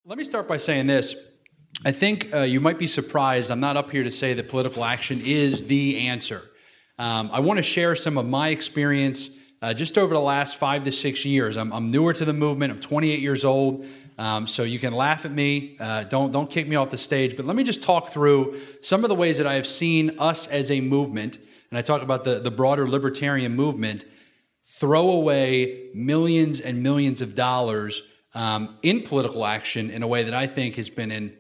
Let me start by saying this. I think you might be surprised. I'm not up here to say that political action is the answer. I want to share some of my experience just over the last 5 to 6 years. I'm newer to the movement. I'm 28 years old, so you can laugh at me. Don't kick me off the stage. But let me just talk through some of the ways that I have seen us as a movement, and I talk about the broader libertarian movement, throw away millions and millions of dollars in political action in a way that I think has been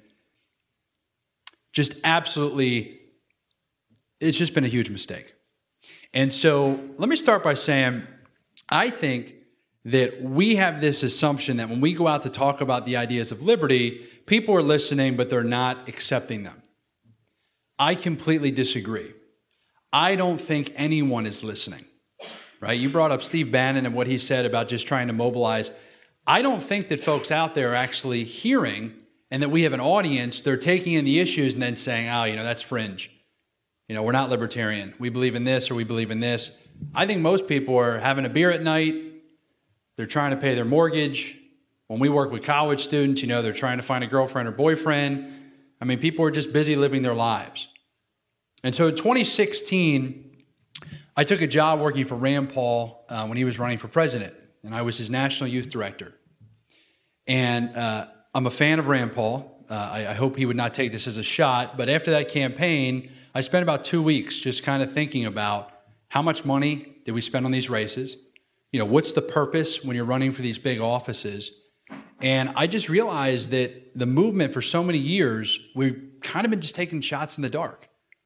it's just been a huge mistake. And so let me start by saying, I think that we have this assumption that when we go out to talk about the ideas of liberty, people are listening, but they're not accepting them. I completely disagree. I don't think anyone is listening, right? You brought up Steve Bannon and what he said about just trying to mobilize. I don't think that folks out there are actually hearing and that we have an audience, they're taking in the issues and then saying, that's fringe. We're not libertarian. We believe in this or we believe in this. I think most people are having a beer at night. They're trying to pay their mortgage. When we work with college students, they're trying to find a girlfriend or boyfriend. People are just busy living their lives. And so in 2016, I took a job working for Rand Paul when he was running for president, and I was his national youth director. And I'm a fan of Rand Paul. I hope he would not take this as a shot, but after that campaign, I spent about 2 weeks just kind of thinking about how much money did we spend on these races? What's the purpose when you're running for these big offices? And I just realized that the movement for so many years, we've kind of been just taking shots in the dark.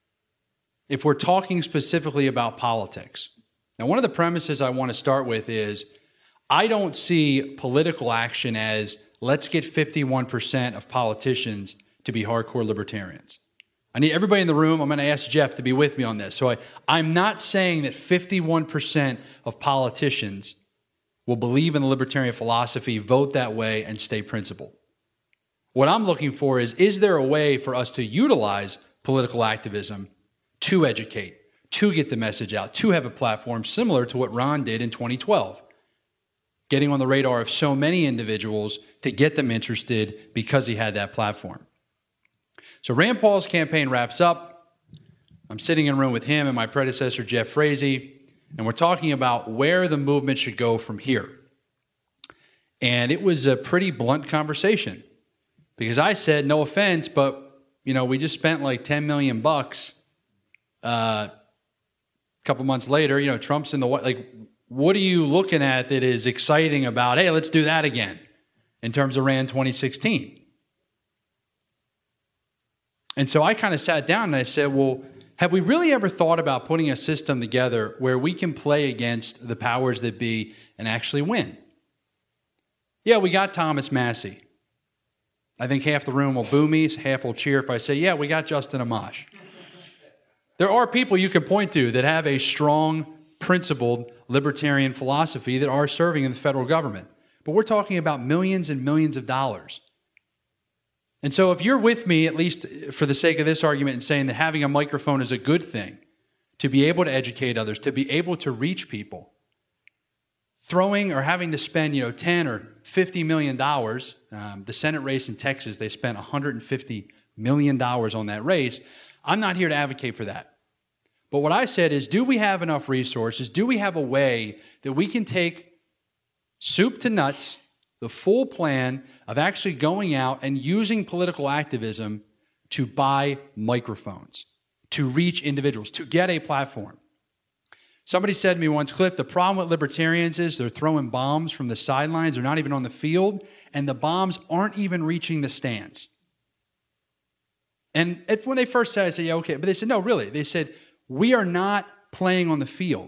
If we're talking specifically about politics. Now, one of the premises I want to start with is I don't see political action as let's get 51% of politicians to be hardcore libertarians. I need everybody in the room. I'm going to ask Jeff to be with me on this. So I'm not saying that 51% of politicians will believe in the libertarian philosophy, vote that way, and stay principled. What I'm looking for is there a way for us to utilize political activism to educate, to get the message out, to have a platform similar to what Ron did in 2012, getting on the radar of so many individuals to get them interested because he had that platform. So Rand Paul's campaign wraps up. I'm sitting in a room with him and my predecessor, Jeff Frazee, and we're talking about where the movement should go from here. And it was a pretty blunt conversation because I said, no offense, but we just spent like $10 million bucks. A couple months later, Trump's in the White. Like, what are you looking at that is exciting about, hey, let's do that again in terms of Rand 2016? And so I kind of sat down and I said, well, have we really ever thought about putting a system together where we can play against the powers that be and actually win? Yeah, we got Thomas Massie. I think half the room will boo me, half will cheer if I say, yeah, we got Justin Amash. There are people you can point to that have a strong, principled libertarian philosophy that are serving in the federal government. But we're talking about millions and millions of dollars. And so if you're with me, at least for the sake of this argument, in saying that having a microphone is a good thing, to be able to educate others, to be able to reach people, throwing or having to spend, $10 or $50 million, the Senate race in Texas, they spent $150 million on that race. I'm not here to advocate for that. But what I said is, do we have enough resources? Do we have a way that we can take soup to nuts, the full plan of actually going out and using political activism to buy microphones, to reach individuals, to get a platform? Somebody said to me once, Cliff, the problem with libertarians is they're throwing bombs from the sidelines. They're not even on the field, and the bombs aren't even reaching the stands. And when they first said it, I said, yeah, okay. But they said, no, really. They said, we are not playing on the field.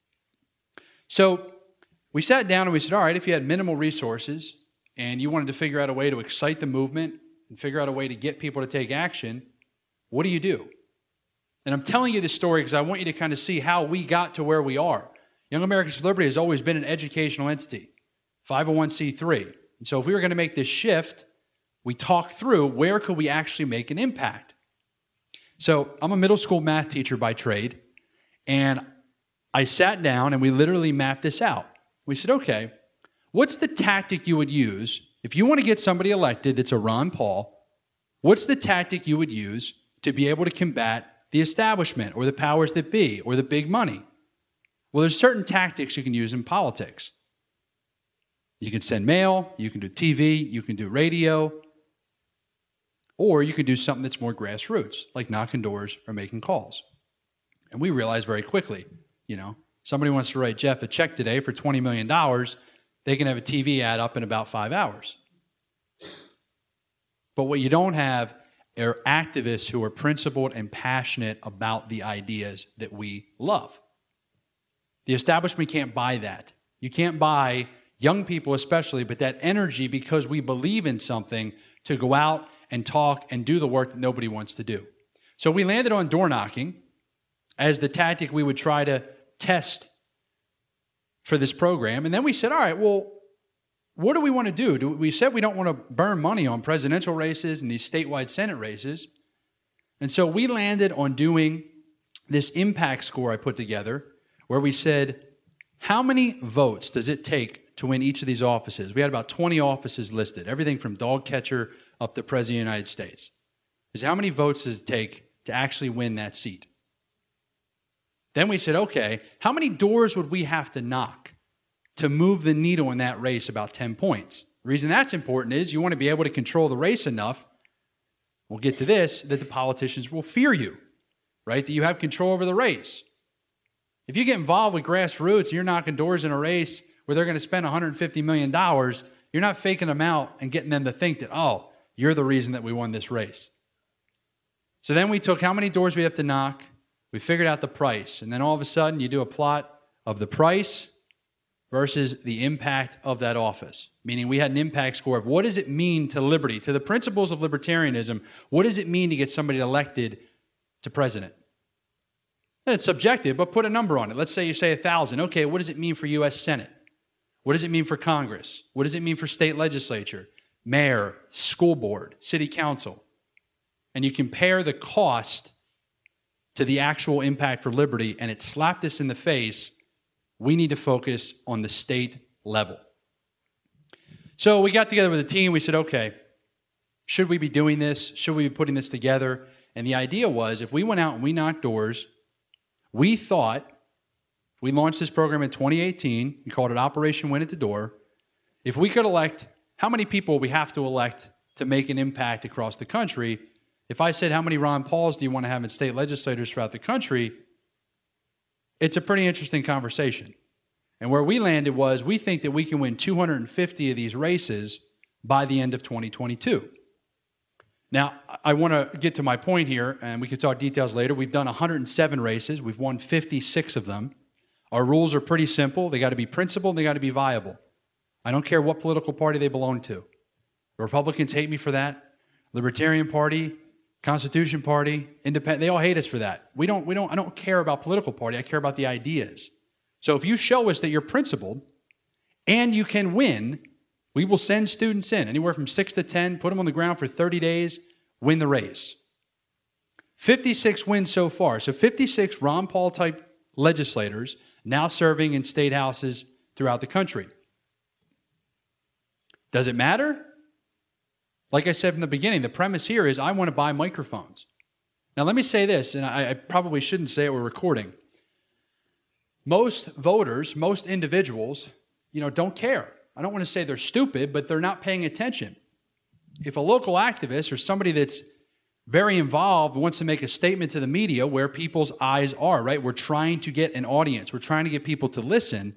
So we sat down and we said, all right, if you had minimal resources and you wanted to figure out a way to excite the movement and figure out a way to get people to take action, what do you do? And I'm telling you this story because I want you to kind of see how we got to where we are. Young Americans for Liberty has always been an educational entity, 501c3. And so if we were going to make this shift, we talked through where could we actually make an impact. So I'm a middle school math teacher by trade, and I sat down and we literally mapped this out. We said, okay, what's the tactic you would use if you want to get somebody elected that's a Ron Paul, what's the tactic you would use to be able to combat the establishment or the powers that be or the big money? Well, there's certain tactics you can use in politics. You can send mail, you can do TV, you can do radio, or you can do something that's more grassroots, like knocking doors or making calls. And we realized very quickly, somebody wants to write Jeff a check today for $20 million, they can have a TV ad up in about 5 hours. But what you don't have are activists who are principled and passionate about the ideas that we love. The establishment can't buy that. You can't buy young people especially, but that energy because we believe in something to go out and talk and do the work that nobody wants to do. So we landed on door knocking as the tactic we would try to test for this program. And then we said, all right, well, what do we want to do? We said we don't want to burn money on presidential races and these statewide Senate races. And so we landed on doing this impact score I put together where we said, how many votes does it take to win each of these offices? We had about 20 offices listed, everything from dog catcher up to President of the United States. Is how many votes does it take to actually win that seat? Then we said, okay, how many doors would we have to knock to move the needle in that race about 10 points? The reason that's important is you want to be able to control the race enough, we'll get to this, that the politicians will fear you, right? That you have control over the race. If you get involved with grassroots and you're knocking doors in a race where they're going to spend $150 million, you're not faking them out and getting them to think that, oh, you're the reason that we won this race. So then we took how many doors we have to knock, we figured out the price, and then all of a sudden you do a plot of the price versus the impact of that office. Meaning we had an impact score of what does it mean to liberty, to the principles of libertarianism, what does it mean to get somebody elected to president? It's subjective, but put a number on it. Let's say you say 1,000. Okay, what does it mean for U.S. Senate? What does it mean for Congress? What does it mean for state legislature, mayor, school board, city council? And you compare the cost to the actual impact for liberty, and it slapped us in the face. We need to focus on the state level. So we got together with a team. We said, okay, should we be doing this? Should we be putting this together? And the idea was if we went out and we knocked doors, we thought, we launched this program in 2018. We called it Operation Win at the Door. If we could elect, how many people we have to elect to make an impact across the country? If I said, how many Ron Pauls do you want to have in state legislators throughout the country? It's a pretty interesting conversation. And where we landed was we think that we can win 250 of these races by the end of 2022. Now, I want to get to my point here, and we can talk details later. We've done 107 races. We've won 56 of them. Our rules are pretty simple. They got to be principled, and they got to be viable. I don't care what political party they belong to. The Republicans hate me for that. Libertarian Party, Constitution Party, Independent, they all hate us for that. I don't care about political party. I care about the ideas. So if you show us that you're principled and you can win, we will send students in, anywhere from 6 to 10, put them on the ground for 30 days, win the race. 56 wins so far. So 56 Ron Paul type legislators now serving in state houses throughout the country. Does it matter? Like I said from the beginning, the premise here is I want to buy microphones. Now let me say this, and I probably shouldn't say it, we're recording. Most voters, most individuals, don't care. I don't want to say they're stupid, but they're not paying attention. If a local activist or somebody that's very involved wants to make a statement to the media where people's eyes are, right? We're trying to get an audience. We're trying to get people to listen.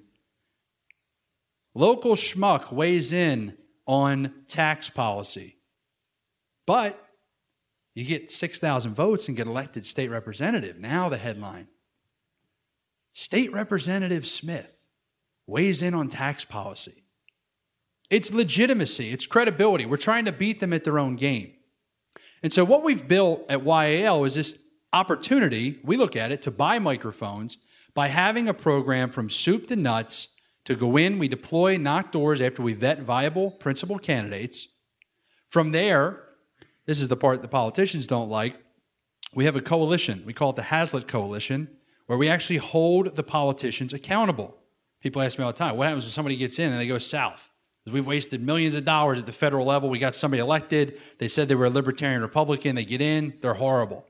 Local schmuck weighs in on tax policy. But you get 6,000 votes and get elected state representative. Now the headline. State Representative Smith weighs in on tax policy. It's legitimacy. It's credibility. We're trying to beat them at their own game. And so what we've built at YAL is this opportunity, we look at it, to buy microphones by having a program from soup to nuts to go in, we deploy, knock doors after we vet viable principal candidates. From there, this is the part the politicians don't like, we have a coalition. We call it the Hazlitt Coalition, where we actually hold the politicians accountable. People ask me all the time, what happens when somebody gets in and they go south? We've wasted millions of dollars at the federal level. We got somebody elected. They said they were a libertarian Republican. They get in. They're horrible.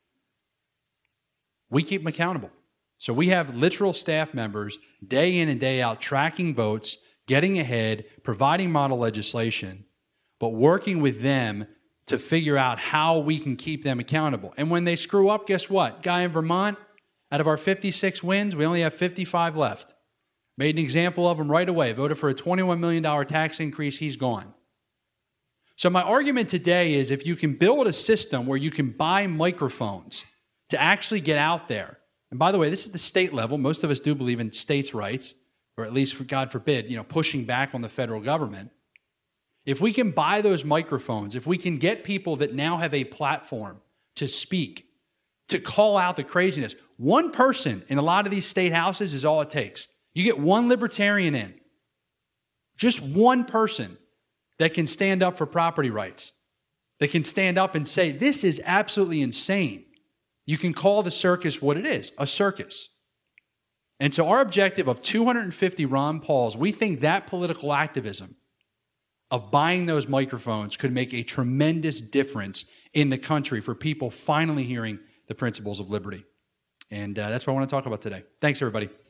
We keep them accountable. So we have literal staff members day in and day out tracking votes, getting ahead, providing model legislation, but working with them to figure out how we can keep them accountable. And when they screw up, guess what? Guy in Vermont, out of our 56 wins, we only have 55 left. Made an example of him right away. Voted for a $21 million tax increase. He's gone. So my argument today is if you can build a system where you can buy microphones to actually get out there. And by the way, this is the state level. Most of us do believe in states' rights, or at least, for God forbid, pushing back on the federal government. If we can buy those microphones, if we can get people that now have a platform to speak, to call out the craziness, one person in a lot of these state houses is all it takes. You get one libertarian in, just one person that can stand up for property rights, that can stand up and say, this is absolutely insane. You can call the circus what it is, a circus. And so our objective of 250 Ron Pauls, we think that political activism of buying those microphones could make a tremendous difference in the country for people finally hearing the principles of liberty. And that's what I want to talk about today. Thanks, everybody.